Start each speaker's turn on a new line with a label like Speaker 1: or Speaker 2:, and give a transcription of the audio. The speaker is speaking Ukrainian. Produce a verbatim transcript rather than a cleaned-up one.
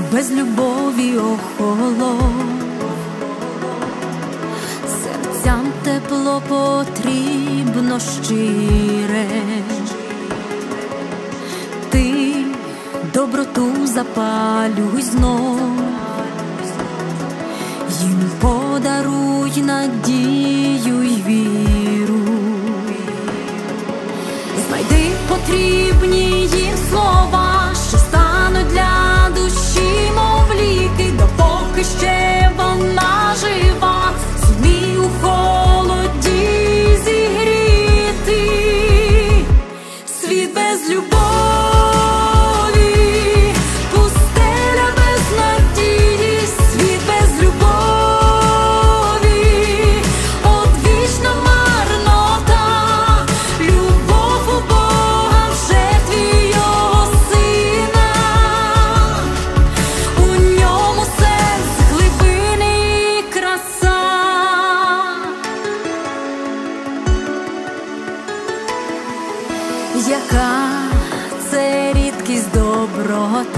Speaker 1: без любові охолов. Серцям тепло потрібно щире, ти доброту запалюй знов, їм подаруй надію й віру. Знайди потрібні їм слова, що стануть для душі, мов ліки, допоки ще вона жива, зумій у холоді зігріти. Світ без любові, пустеля без надії, світ без любові, одвічна марнота. Любов у Бога в жертві його сина, у ньому сенс, глибини і краса. Яка це рідкість доброти,